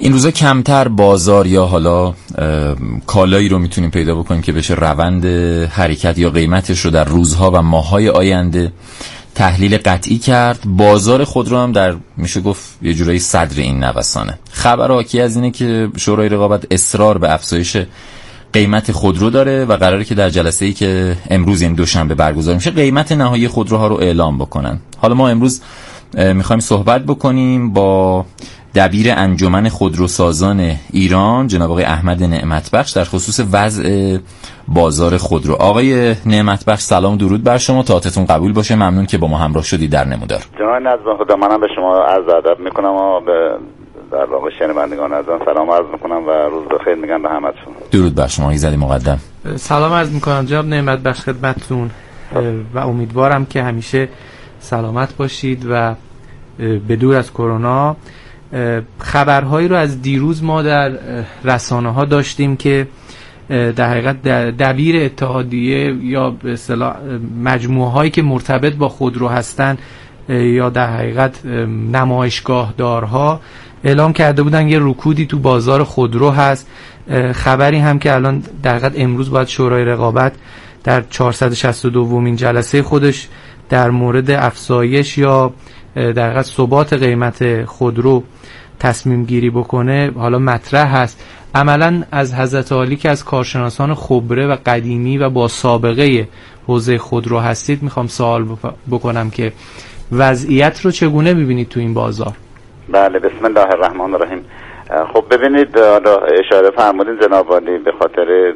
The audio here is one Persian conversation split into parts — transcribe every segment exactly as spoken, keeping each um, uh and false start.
این روزا کمتر بازار یا حالا کالایی رو میتونیم پیدا بکنیم که بشه روند حرکت یا قیمتش رو در روزها و ماه‌های آینده تحلیل قطعی کرد. بازار خودرو هم در میشه گفت یه جورایی صدر این نوسانه. خبر حاکی از اینه که شورای رقابت اصرار به افزایش قیمت خودرو داره و قراره که در جلسه‌ای که امروز این دوشنبه برگزار میشه قیمت نهایی خودروها رو اعلام بکنن. حالا ما امروز میخوایم صحبت بکنیم با دبیر انجمن خودروسازان ایران جناب آقای احمد نعمتبخش در خصوص وضع بازار خودرو. آقای نعمتبخش سلام درود بر شما، تاعتتون قبول باشه، ممنون که با ما همراه شدید در نمودار. جناب نظم خدا، منم به شما عرض ادب میکنم و به در واقع شنوندگان ازم سلام عرض میکنم و روز بخیر میگم به همتون. درود بر شما ایزدی مقدم. سلام عرض میکنم جناب نعمتبخش خدمتتون و امیدوارم که همیشه سلامت باشید و به دور از کرونا. خبرهایی رو از دیروز ما در رسانه ها داشتیم که در حقیقت دبیر اتحادیه یا به اصطلاح مجموعه هایی که مرتبط با خودرو هستن یا در حقیقت نمایشگاه دارها اعلام کرده بودن یه رکودی تو بازار خودرو هست. خبری هم که الان در حقیقت امروز باید شورای رقابت در چهارصد و شصت و دومین جلسه خودش در مورد افزایش یا در حقیقت ثبات قیمت خودرو تصمیم گیری بکنه حالا مطرح هست. عملا از حضرت عالی که از کارشناسان خبره و قدیمی و با سابقه حوزه خودرو هستید میخوام سوال بکنم که وضعیت رو چگونه میبینید تو این بازار؟ بله، بسم الله الرحمن الرحیم. خب ببینید، حالا اشاره فرمودین جناب عالی به خاطر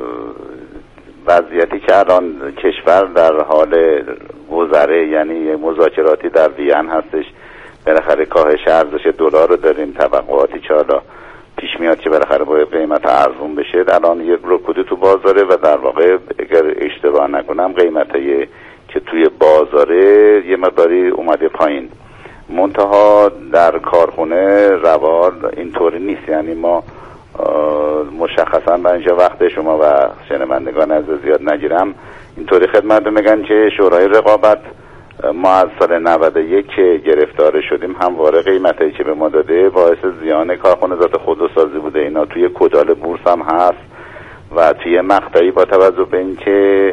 وضعیتی که الان کشور در حال گذره، یعنی مذاکراتی در وین هستش، بالاخره کاهش ارزش دلار رو داریم، توقعاتی که حالا پیش میاد که بالاخره باید قیمت ارزون بشه. الان یک رکودی تو بازاره و در واقع اگر اشتباه نکنم قیمتایی که توی بازاره یه مقداری اومده پایین، منتها در کارخونه روال اینطوری نیست. یعنی ما مشخصا به اینجا وقت شما و شنوندگان از زیاد نگیرم، اینطوری خدمت میگن که شورای رقابت ما از سال نود و یک که گرفتار شدیم همواره قیمتایی که به ما داده باعث زیان کارخانه ذات خودروسازی بوده. اینا توی کدال بورس هم هست و توی مقطعی با توجه به اینکه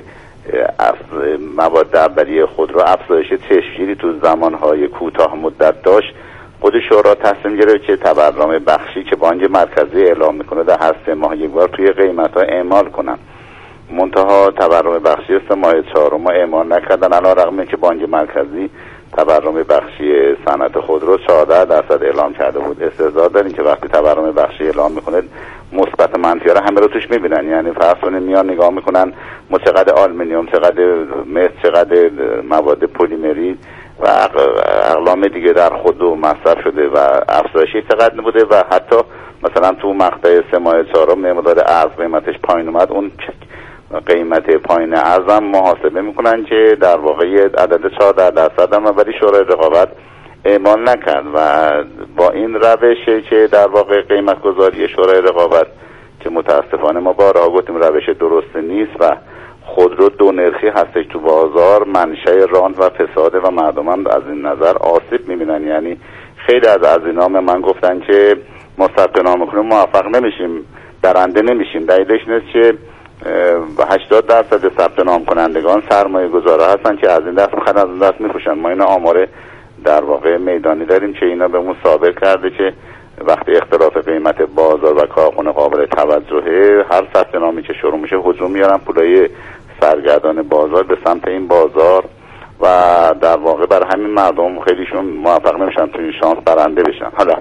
مواد اولیه خودرو افزایش چشمگیری تو زمانهای کوتاه مدت داشت، خود شورا تصمیم گرفت که تورم بخشی که بانک مرکزی اعلام میکنه در هر سه ماه یک بار توی قیمت‌ها اعمال کنن. منتها تورم بخشی سه ماه چهارم اعمال نکردن، علیرغم اینکه بانک مرکزی تورم بخشی صنعت خودرو چهارده درصد اعلام کرده بود. استعداد دارین که وقتی تورم بخشی اعلام میکنه مثبت منفی رو همه رو توش میبینن. یعنی فرض کنید میان نگاه میکنن ما چقدر آلومینیوم، چقدر مس، چقدر مواد پلیمری و اقلام دیگه در خودرو مصرف شده و افزایشی چقدر بوده و حتی مثلا تو مقطع سه ماه چهارم مقدار ارز قیمتش پایین اومد، اون قیمت پایین ارزم محاسبه میکنن که در واقع عدد چهارده درصد هم ولی شورای رقابت اعمال نکرد و با این روشی که در واقع قیمت گذاری شورای رقابت که متاسفانه ما بارها گفتیم روش درست نیست و خودرو دو نرخی هستش تو بازار، منشأ راند و فساده و مردم هم از این نظر آسیب میبینن. یعنی خیلی از از اینا من گفتن که ما ثبت نام کنیم موفق نمیشیم، برنده نمیشیم. دلیلش نیست که هشتاد درصد ثبت نام کنندگان سرمایه گذارا هستن که از این دست میخوان از این دست میفروشن. ما اینا آمار در واقع میدانی داریم که اینا به اون ثابت کرده که وقتی اختلاف قیمت بازار و کارخونه قابل توجهه، هر ثبت نامی که شروع میشه هجوم میارن پولای سرگردان بازار به سمت این بازار و در واقع برای همین مردم خیلیشون موفق نمیشن توی شانس برنده بشن. حالا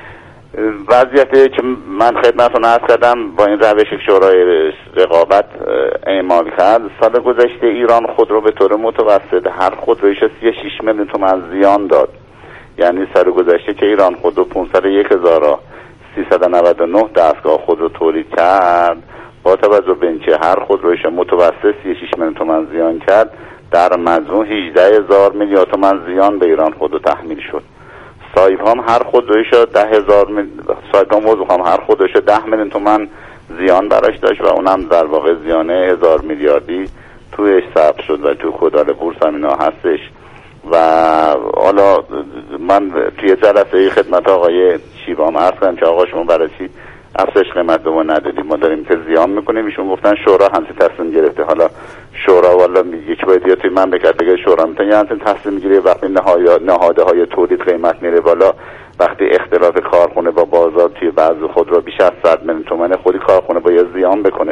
وضعیتی که من خدمتتون عرض کردم با این روش شورای رقابت اعمال کرد، سال گذشته ایران خودرو به طور متوسط هر خودرویش سی و شش میلیون تومان زیان داد. یعنی سال گذشته که ایران خودرو پانصد و یک هزار و سیصد و نود و نه دستگاه خودرو تولید کرد، با توجه به اینکه هر خودرویش متوسط سی و شش میلیون تومان زیان کرد، در مجموع هجده هزار میلیارد تومان زیان به ایران خودرو تحمیل شد. سایپ هم هر خودرویش ده هزار مل... سایپ هم موضوع هم هر خودرویش ده میلیون تومان زیان براش داشت و اونم در واقع زیانه هزار میلیاردی تویش ثبت شد و توی کدال بورس هم اینا هستش. و حالا من توی جلسه خدمت آقای شیبام عرض کردم که آقا شما برای چی افزایش قیمت به ما ندادیم، ما داریم که زیان میکنیم. ایشون گفتن شورا همین تصمیم گرفته. حالا شورا والا یکی باید یا توی مملکت بگه شورا میتونه یه همین تصمیم میگیره وقتی نهاده های تولید قیمت میره بالا، وقتی اختلاف کارخونه با بازار توی بعضی خودرو بیش از صد میلیون تومان خودی کارخونه باید زیان بکنه.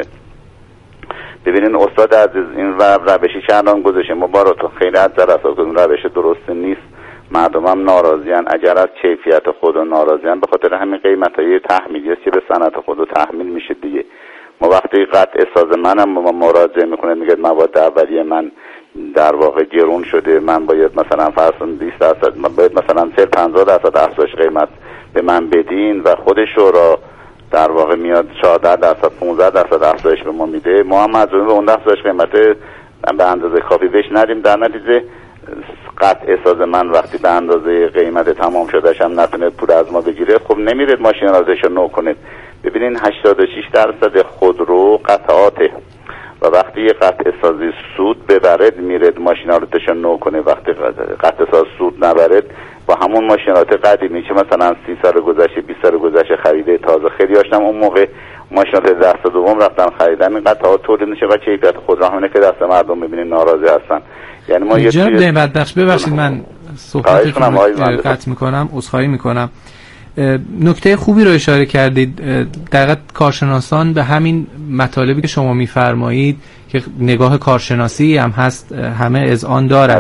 ببینین استاد عزیز این روشی که الان گذاشته مبارات خیلی از جلسات اون روش درست نیست. مردم هم ناراضیان، اگر از کیفیت خود ناراضیان به خاطر همین قیمت‌های تحمیلی است که به صنعت خود تحمیل میشه دیگه. ما وقتی قطع ساز منم ما مراجعه میکنه میگه مواد اولیه من در واقع گرون شده، من باید مثلا فرض بیست درصد من باید مثلا چهل پنجاه درصد افزایش قیمت به من بدین و خود شورا در واقع میاد چهارده درصد پانزده درصد افزایش به ما میده، ما هم مجبوریم به اون افزایش قیمت به اندازه کافی بهش ندیم. در نتیجه قطع ساز من وقتی به اندازه قیمت تمام شدهش هم نتونه پول از ما بگیره، خب نمیرید ماشین ازش نو کنید. ببینین هشتاد و شش درصد خودرو قطعاته و وقتی یه قطع سازی سود ببرد میرد ماشینالاتش نو کنه، وقتی قطع ساز سود نبرد با همون ماشینالات قدیمی که مثلا سی سال گذشته بیست سال گذشته خریده تازه خیلی هاشتم اون موقع ماشینالات دست دوم رفتن خریدن، این قطعات تولید میشه و کیفیت خود را همونه که دست مردم میبینین ناراضی هستن. یعنی ما یه جناب نعمت بخش ببخشید من صحبتتون رو قطع میکنم، عذرخواهی میکنم. نکته خوبی رو اشاره کردید. دقیقاً کارشناسان به همین مطالبی که شما میفرمایید که نگاه کارشناسی هم هست همه اذعان دارن.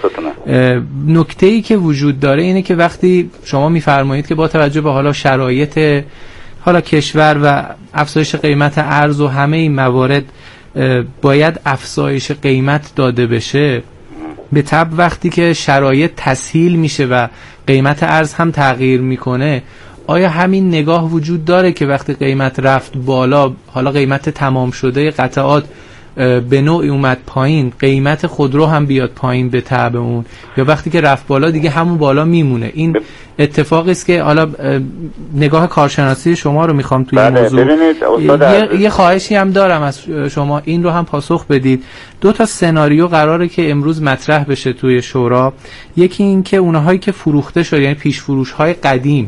نکته‌ای که وجود داره اینه که وقتی شما میفرمایید که با توجه به حالا شرایط حالا کشور و افزایش قیمت ارز و همه این موارد باید افزایش قیمت داده بشه، به طب وقتی که شرایط تسهیل میشه و قیمت ارز هم تغییر میکنه، آیا همین نگاه وجود داره که وقتی قیمت رفت بالا حالا قیمت تمام شده قطعات به نوعی اومد پایین قیمت خودرو هم بیاد پایین به تبع اون، یا وقتی که رفت بالا دیگه همون بالا میمونه؟ این اتفاقی است که حالا نگاه کارشناسی شما رو میخوام توی این موضوع. یه،, یه خواهشی هم دارم از شما این رو هم پاسخ بدید. دو تا سناریو قراره که امروز مطرح بشه توی شورا. یکی این که اونهایی که فروخته شد یعنی پیش فروش های قدیم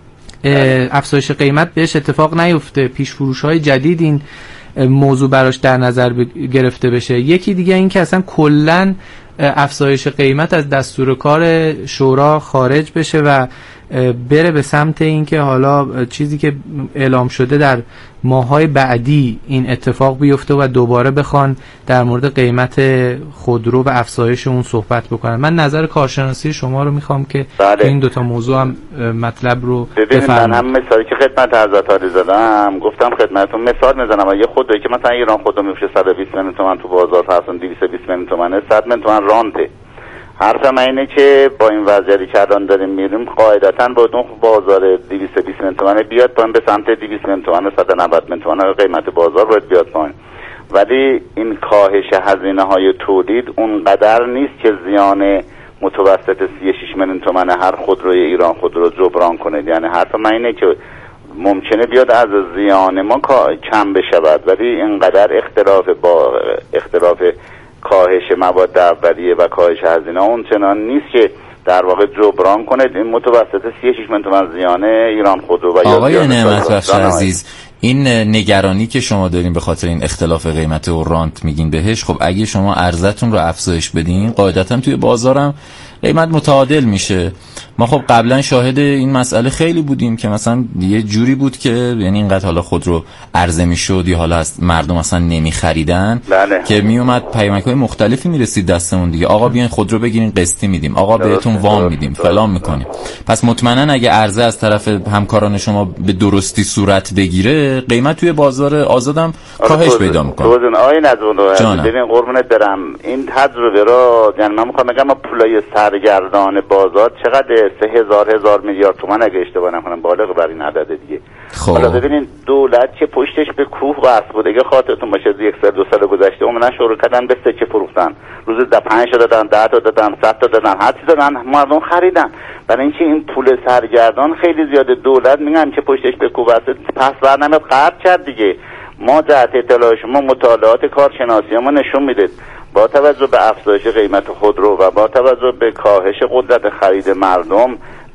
افزایش قیمت بهش اتفاق نیفته، پیش فروش های جدید این موضوع براش در نظر گرفته بشه. یکی دیگه این که اصلا کلن افزایش قیمت از دستور کار شورا خارج بشه و بره به سمت این که حالا چیزی که اعلام شده در ماهای بعدی این اتفاق بیفته و دوباره بخوان در مورد قیمت خودرو و افزایش اون صحبت بکنن. من نظر کارشناسی شما رو میخوام که بله. این دوتا موضوع هم مطلب رو بفرمایید. من هم مثالی که خدمت حضرت عالی زدم گفتم خدمتتون مثال میزنم. یه خودرویی که مثلا ایران خودرو میفروشه صد و بیست میلیون تومان تو بازار هست، دویست و بیست میلیون تومانه، صد میلیون تومان رانته. حرف من اینه که با این وضعیتی که الان داریم میریم قاعدتاً با اون بازار دویست و بیست میلیون تومانه بیاد پایین به سمت دویست میلیون تومانه، صد و نود میلیون تومانه قیمت بازار باید بیاد پایین. ولی این کاهش هزینه های تولید اونقدر نیست که زیان متوسط سی و شش میلیون تومانه هر خودروی ایران خودرو جبران کنه. یعنی حرف من اینه که ممکنه بیاد از زیان ما کم بشود ولی اینقدر اختلاف با اختلاف کاهش مواد اولیه و کاهش هزینه اون چنان نیست که در واقع جبران کنه این متوسط سی و شش میلیون تومان زیان ایران خودرو. و آقای نعمت بخش عزیز، این نگرانی که شما دارین به خاطر این اختلاف قیمت و رانت میگین بهش، خب اگه شما عرضتون رو افزایش بدین قاعدتا توی بازارم قیمت متعادل میشه. ما خب قبلا شاهد این مسئله خیلی بودیم که مثلا یه جوری بود که یعنی اینقدر حالا خودرو عرضه میشد یا حالا از مردم اصلا نمیخریدن که میومد پیامک‌های مختلفی میرسید دستمون دیگه، آقا بیاین خودرو بگیرین قسطی میدیم، آقا بهتون وام میدیم، فلان میکنیم. پس مطمئنا اگه عرضه از طرف همکاران شما به درستی صورت بگیره قیمت توی بازار آزادم کاهش پیدا میکنه. توزن آقای نظم ببین قربونت برم این تجربه رو یعنی من میخوام بگم پولای سرگردان بازار چقدر سه هزار هزار میلیارد تومان اگه اشتباه نکنم بالغ بر این عدد دیگه. حالا ببینین دولت که پشتش به کوه وصل بود، اگه خاطرتون باشه یک سال دو سال گذشته اومدن شروع کردن به سکه فروختن، روز ده پنج تا دادن، ده تا دادن، صد تا دادن، هر چیز دادن، مردم خریدن. برای اینکه این پول سرگردان خیلی زیاده، دولت میگم که پشتش به کوه وصل پس برنامه قرض کرد دیگه. ما جهت اطلاع شما مطالعات کارشناسی ما نشون میده با توجه به افزایش قیمت خودرو و با توجه به کاهش قدرت خرید مردم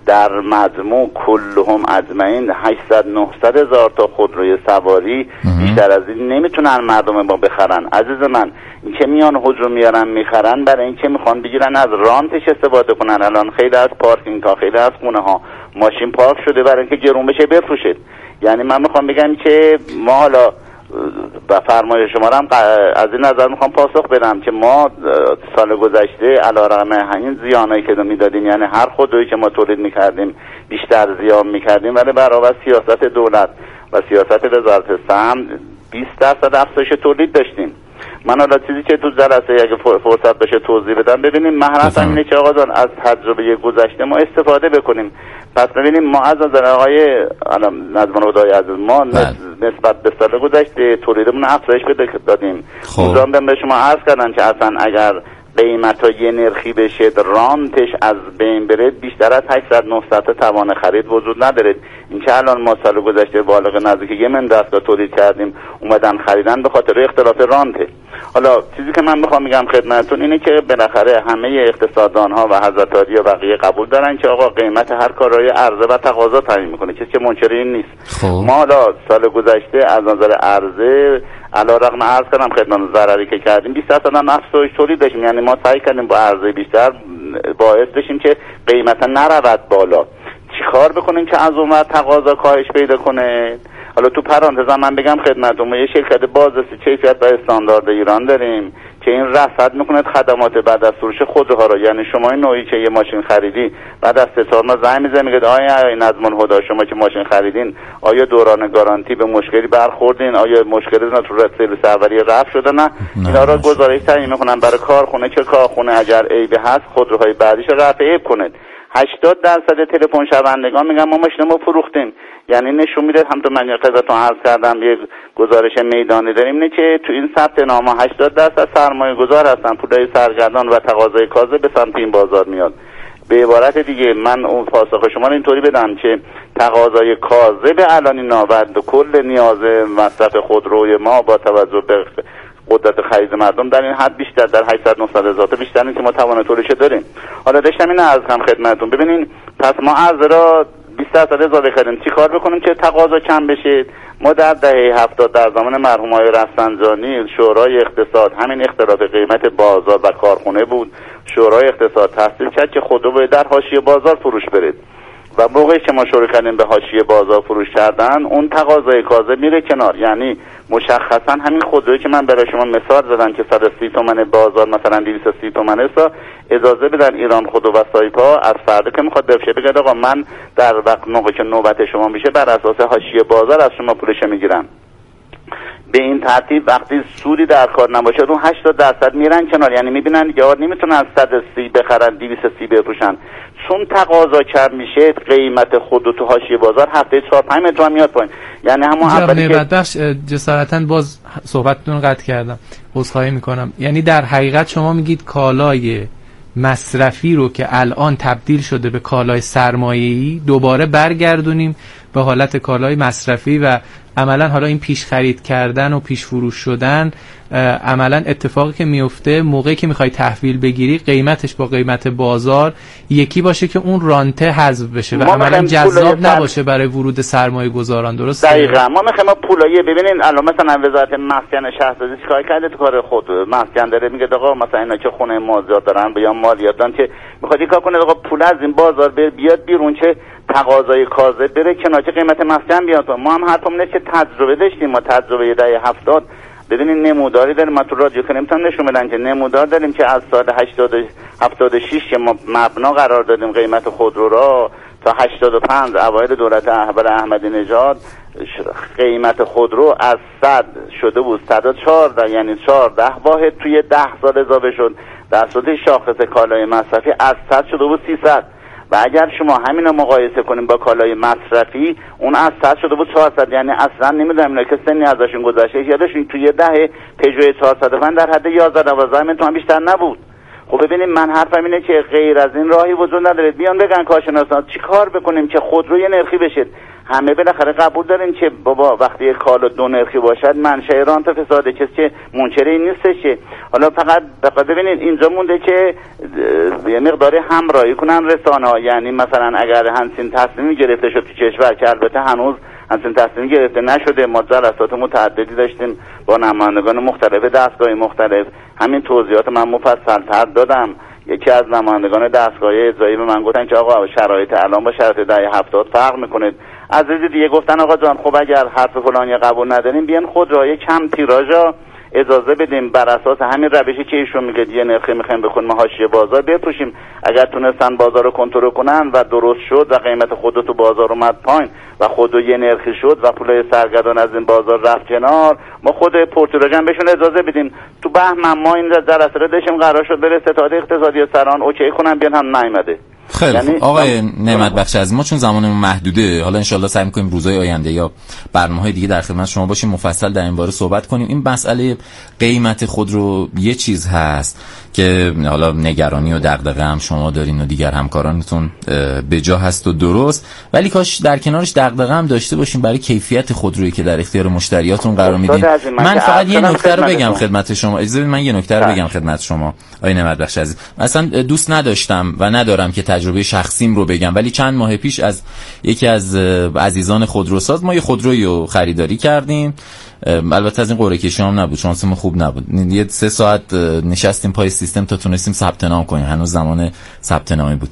در مجموع کلهم اجمعین هشتصد نهصد هزار تا خودروی سواری بیشتر از این نمیتونن مردم ما بخرن. عزیز من، این که میان هجوم میارن میخرن برای این که میخوان بگیرن از رانتش استفاده کنن. الان خیلی از پارکینگ ها، خیلی از خونه ها ماشین پارک شده برای اینکه گرون بشه بفروشه. یعنی من میخوام بگم که ما حالا با فرمایش شما هم از این نظر میخوام پاسخ بدم که ما سال گذشته علیرغم همین زیانایی که میدادیم، یعنی هر خودرویی که ما تولید میکردیم بیشتر زیان میکردیم، ولی برابر سیاست دولت و سیاست وزارت سهم بیست درصد افزایش تولید داشتیم. من حالا چیزی که تو جلسه اگه فرصت بشه توضیح بدم، ببینیم مهارت اینه که آقا جان از تجربه گذشته ما استفاده بکنیم. پس ببینیم ما از نظر آقای نظم خدای عزیز ما نسبت به سال گذشته تولیدمون افزایش دادیم. موضوعم به شما عرض کردن که اصلا اگر قیمت ها یه نرخی بشه رانتش از بین بره بیشتر از هشتصد نهصد توان خرید وجود نداره. این که الان ما سال گذشته بالغ نزدیک یه من دستا تولید کردیم اومدن خریدن به خاطر اختلاف رانته. حالا چیزی که من میخوام بگم خدمتتون اینه که بالاخره همه اقتصاددان ها و حضرت عالی و بقیه قبول دارن که آقا قیمت هر کارای عرضه و تقاضا تعیین میکنه، کسی که منکر این نیست. خوب. ما حالا سال گذشته از نظر عرضه علیرغم عرض کردم خدمت ضرری که کردیم بیست درصد هم افزایش تولید داشتیم. یعنی ما سعی کردیم با عرضه بیشتر باعث بشیم که قیمت نرود بالا. چیکار بکنیم که از اون وقت تقاضا کاهش پیدا کنه؟ حالا تو پرانتز من بگم خدمتتون ما یه شرکت بازرسی کیفیت و استاندارد ایران داریم که این رصد میکنه خدمات بعد از فروش خودروها رو. یعنی شما این نوعی که یه ماشین خریدی بعد از سه سال ما زنگ میزنه میگه آیا نظم الهدی شما که ماشین خریدین آیا دوران گارانتی به مشکلی برخوردین، آیا مشکلی تو سرویس اولیه رفع شده نه؟ اینا رو گزارش تعیین میکنن برای کارخونه که کارخونه اگر عیبی هست خودروهای بعدیش رفع عیب کنه. هشتاد درصد تلفن شوندگان میگن ما ماشینمو فروختیم. یعنی نشون میده همونطور من خدمتتون عرض کردم یه گزارش میدانی داریم اینه که تو این ثبت نامه هشتاد درصد سرمایه گذار هستن، پولای سرگردان و تقاضای کاذب به سمت این بازار میاد. به عبارت دیگه من اون پاسخ شما رو اینطوری بدم که تقاضای کاذب الان ناورد کل نیاز مصرف خودروی ما با توجه به قدرت خرید مردم در این حد بیشتر در هشتصد نهصد هزار تا بیشتر نیست که ما توان تولیدش داریم. حالا داشتم این عرض کنم خدمتتون، ببینین پس ما عرضه را بیست درصد اضافه کردیم. چی کار بکنیم که تقاضا کم بشه؟ ما در دهه هفتاد در زمان مرحوم آقای رفسنجانی شورای اقتصاد همین اختلاف قیمت بازار و کارخونه بود. شورای اقتصاد تصدیق کرد که خودرو باید در حاشیه بازار فروش برید و موقعی که ما شروع کردیم به حاشیه بازار فروش کردن اون تقاضای کاذب میره کنار. یعنی مشخصا همین خودرویی که من برای شما مثال زدم که صد و سی تومن بازار مثلا دویست و سی تومن است اجازه بدن ایران خودرو و سایپا از فردا که میخواد بفروشه بگه آقا من در وقت موقع که نوبت شما میشه بر اساس حاشیه بازار از شما پولش میگیرم. به این ترتیب وقتی سودی در کار نباشه اون هشتاد درصد میرن کنار. یعنی میبینن یا نمیتونن از صد و سی بخرن دویست و سی بفروشن. چون تقاضا کم میشه قیمت خودرو تو حاشیه بازار هفته چهار پنج تومن میاد پایین. یعنی همون اولی که بخش جسارتاً باز صحبتتون قطع کردم، عذرخواهی میکنم. یعنی در حقیقت شما میگید کالای مصرفی رو که الان تبدیل شده به کالای سرمایه‌ای دوباره برگردونیم به حالت کالای مصرفی و عملا حالا این پیش خرید کردن و پیش فروش شدن عملا اتفاقی که میفته موقعی که میخوای تحویل بگیری قیمتش با قیمت بازار یکی باشه که اون رانته حذف بشه و عملا جذاب نباشه برای ورود سرمایه گذاران. درست؟ دقیقاً. ما میخوایم پولایه ببینین الان مثلا وزارت مسکن شهرداری چیکار کرده تو کار خود مسکن داره میگه آقا مثلا اینا که خونه مازاد دارن یا مالیات دارن که میخواد کار کنه آقا پول از این بازار بیاد بیرون که تقاضای کاذب بره کنار که قیمت مسکن بیاد. ما هم حرفمون اینه که تجربه داشتیم. ما تجربه دهه هفتاد ببینین نموداری داریم. ما تو رادیو کنیم تا نشون بدن که نمودار داریم که از سال هشتاد هفتاد و شش که ما مبنا قرار دادیم قیمت خودرو را تا هشتاد و پنج اوایل دولت احمد احمدی نژاد قیمت خودرو از صد شده بود صد و چهارده، یعنی چهارده واحد توی ده سال اضافه شد. در صورت شاخص کالای مصرفی از صد شده بود سیصد و اگر شما همین رو مقایسه کنیم با کالای مصرفی اون از صد شده بود چهارصد. یعنی اصلا نمیدونم اینا که سنی ازشون گذشته یادشون توی ده پژو چهارصد و پنج در حد یازده دوازده میلیون تومان بیشتر نبود. خب ببینیم من حرفم اینه که غیر از این راهی وجود نداره. بیان بگن کارشناسان چیکار بکنیم که خودرو یه نرخی بشه. همه بالاخره قبول داریم که بابا وقتی یک کالا دو نرخی باشد منشأ رانت و فساد کسی که منکر این نیستش که حالا فقط فقط ببینید اینجا مونده که یه مقداری همراهی کنن رسانه‌ها، یعنی مثلا اگر همچین تصمیمی گرفته شد تو کشور که البته هنوز همچین تصمیمی گرفته نشده، ما جلسات متعددی داشتیم با نمایندگان مختلف دستگاه مختلف، همین توضیحات من مفصل‌تر دادم. یکی از نمایندگان دستگاه اجرایی به من گفتن که آقا شرایط الان با شرایط دهه هفتاد فرق میکنه. از دیگه گفتن آقا جان خب اگر حرف فلانی قبول نداریم بیان خودروهای کم تیراژا اجازه بدیم بر اساس همین روشی که ایشون میگه یه نرخی میخوایم بخونیم حاشیه بازار بفروشیم، اگر تونستن بازار رو کنترل کنن و درست شد و قیمت خودرو تو بازار اومد پایین و خودرو یه نرخی شد و پولای سرگردان از این بازار رفت کنار، ما خود پورتوراژن بهشون اجازه بدیم. تو بهمن ما این جلسه رو داشتیم قرار شد بره ستاد اقتصادی سران اوکی کنن، بیان هم نیومده. خیلی یعنی آقای نعمت بخش از ما چون زمانمون محدوده، حالا انشالله سعی می‌کنیم روزهای آینده یا برنامه‌های دیگه در خدمت شما باشیم مفصل در این باره صحبت کنیم. این مسئله قیمت خودرو یه چیز هست که حالا نگرانی و دغدغه هم شما دارین و دیگر همکارانتون به جا هست و درست، ولی کاش در کنارش دغدغه هم داشته باشیم برای کیفیت خودرویی که در اختیار مشتریاتون قرار میدین. من فقط یه نکته رو بگم خدمت شما، اجازه بدید من یه نکته رو بگم خدمت شما آقای نعمت بخش عزیز. مثلا دوست نداشتم و ندارم که تجربه شخصیم رو بگم، ولی چند ماه پیش از یکی از عزیزان خودروساز ما یه خودرویی رو خریداری کردیم. البته از این قرعه کشی هم نبود، شانسمون خوب نبود، یه سه ساعت نشستیم پای سیستم تا تونستیم ثبت نام کنیم، هنوز زمان ثبت نامی بود.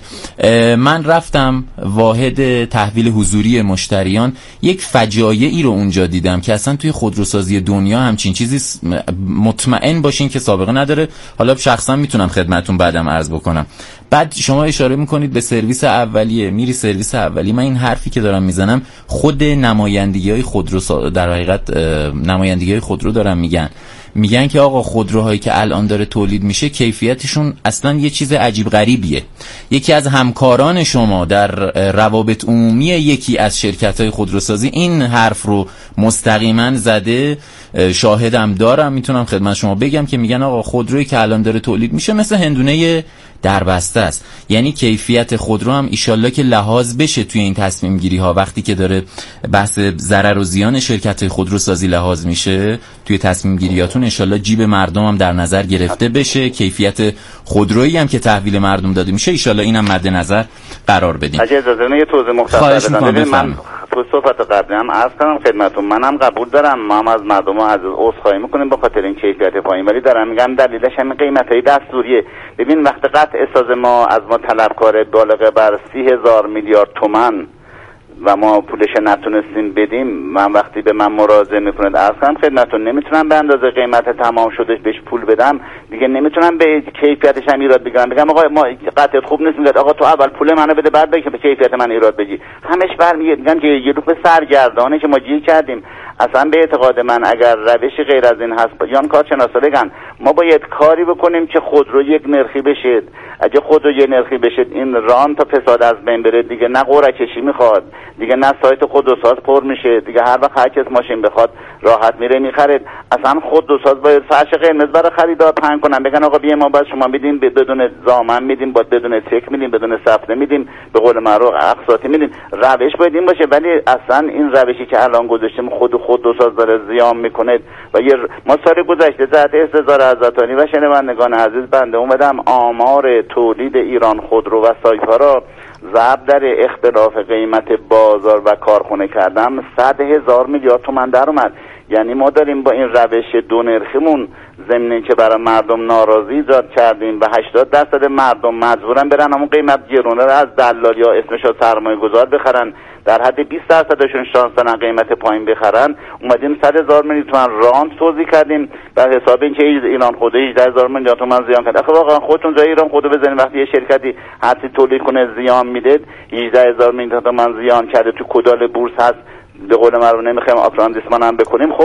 من رفتم واحد تحویل حضوری مشتریان، یک فجایعی رو اونجا دیدم که اصلا توی خودروسازی دنیا همچین چیزی مطمئن باشین که سابقه نداره. حالا شخصا میتونم خدمتتون بعدم عرض بکنم. بعد شما اشاره میکنید به سرویس اولیه، میری سرویس اولیه، من این حرفی که دارم میزنم خود نمایندگی‌های خودرو در حقیقت نمایندگی‌های خودرو دارن میگن میگن که آقا خودروهایی که الان داره تولید میشه کیفیتشون اصلا یه چیز عجیب غریبیه. یکی از همکاران شما در روابط عمومی یکی از شرکت‌های خودروسازی این حرف رو مستقیما زده، شاهدم دارم، میتونم خدمت شما بگم که میگن آقا خودرویی که الان داره تولید میشه مثل هندونه دربسته است. یعنی کیفیت خودرو هم ایشالله که لحاظ بشه توی این تصمیم گیری ها، وقتی که داره بحث ضرر و زیان شرکت خودروسازی لحاظ میشه توی تصمیم گیریاتون، ایشالله جیب مردم هم در نظر گرفته بشه، کیفیت خودرویی هم که تحویل مردم داده میشه ایشالله اینم مد نظر قرار بدیم. اجازه بدید یه توضیح مختصر بدم. من تو صحبت قبلی هم عرض کردم خدمتتون، منم قبول دارم، ما هم از مردم از عذرخواهی میکنیم به خاطر این کیفیت پایین، ولی دارم میگم دلیلش همین قیمتای دستوریه. ببین وقتی قطع اساز ما از ما طلبکار بالغ بر سی هزار میلیارد تومان و ما پولش نتونستیم بدیم، من وقتی به من مراجعه میکنید عرض کنم خدمتتون نمیتونم به اندازه قیمت تمام شدهش بهش پول بدم دیگه، نمیتونم به کیفیتش هم ایراد بگیرم، بگم آقا ما قطعت خوب نیست، میگه آقا تو اول پول منو بده بعد بگی به کیفیت من ایراد بگی. همش برمیگردن که یه لوپ سرگردانه که ما گیر کردیم. اصلا به اعتقاد من اگر روشی غیر از این هست یان کارشناسا بگن ما باید کاری بکنیم که خودرو یک نرخی بشه. اگه خودرو یک نرخی بشه این ران تا فساد از بین بره، دیگه نه قرعه کشی میخواد، دیگه نه سایت خودروساز پر میشه، دیگه هر وقت هر کس ماشین بخواد راحت میره میخرید. اصلا خودروساز باید فرش قرمز برای خریدار پهن کنن، بگن آقا بیا ما باید شما میدین بدون ضامن میدیم، باید بدون چک میدیم، بدون صفحه میدیم، به قول معروف اقساطی میدیم. روش باید این باشه، ولی اصلا این روشی که الان گذاشتیم خود خودروساز داره زیان میکنه. و یه ما سال گذشته جهت استظهار عزتانی و شنوندگان عزیز بنده اومدم آمار تولید ایران خودرو و سایت ها را ضرب در اختلاف قیمت بازار و کارخونه کردم، صد هزار میلیارد تومان در اومد. یعنی ما داریم با این روش دو نرخیمون ضمن که برای مردم ناراضی ایجاد کردیم و هشتاد درصد مردم مجبورن برن همون قیمت گرونه رو از دلال یا اسمش سرمایه گذار بخرن، در حد بیست درصدشون شانس دارن قیمت پایین بخرن. اومدیم صد هزار میلیون تومان رانت توزیع کردیم بر حساب اینکه ایران خودرو هجده هزار میلیون تومان زیان کرد. آخه واقعا خودتون جای ایران خودرو بزنید وقتی یه شرکتی هرچی تولید کنه زیان میده، هجده هزار میلیون تومان زیان کرده تو کدال بورس هست، به قول معروف نمیخوایم آپراندیسمان هم بکنیم. خب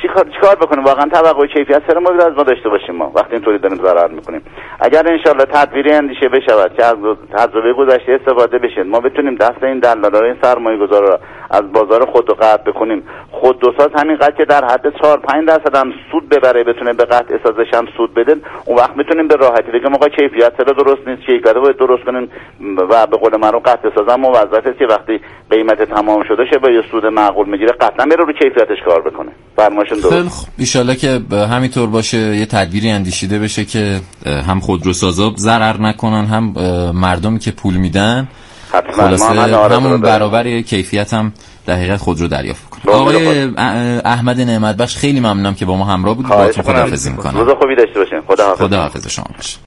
چیکار چیکار بکنیم واقعا توقع کیفیت چرا مورد از ما داشته باشیم ما وقتی اینطوری داریم ضرر میکنیم. اگر ان شاءالله تدبیری اندیشه بشود که از تجربه گذشته استفاده بشه ما بتونیم دست این دلالای این سرمایه‌گذارا از بازار خود رو قطع بکنیم. خودروساز همین قضیه که در حد چهار پنج درصد هم سود ببره بتونه به قطع اسازش هم سود بده، اون وقت میتونیم به راحتی بگیم آقا کیفیت چرا درست نیست، کیفیت رو باید درست کنیم و به قول معروف قطع اساز موظفه که وقتی قیمت تمام شده شه با یه سود معقول میگیره قطعا میره رو کیفیتش کار بکنه. فرمایشون درست. خیلی خوب، ان شاءالله که همینطور باشه، یه تدبیری اندیشیده بشه که هم خودروسازا ضرر نکنن هم مردمی که پول میدن، خلاصه همون برابر کیفیت هم در حقیقت خودرو دریافت کنن. آقای احمد نعمت بخش خیلی ممنونم که با ما همراه بودید. باهاتون خداحافظی میکنم. روز خوبی داشته باشین. خداحافظ. خداحافظ شما باشه.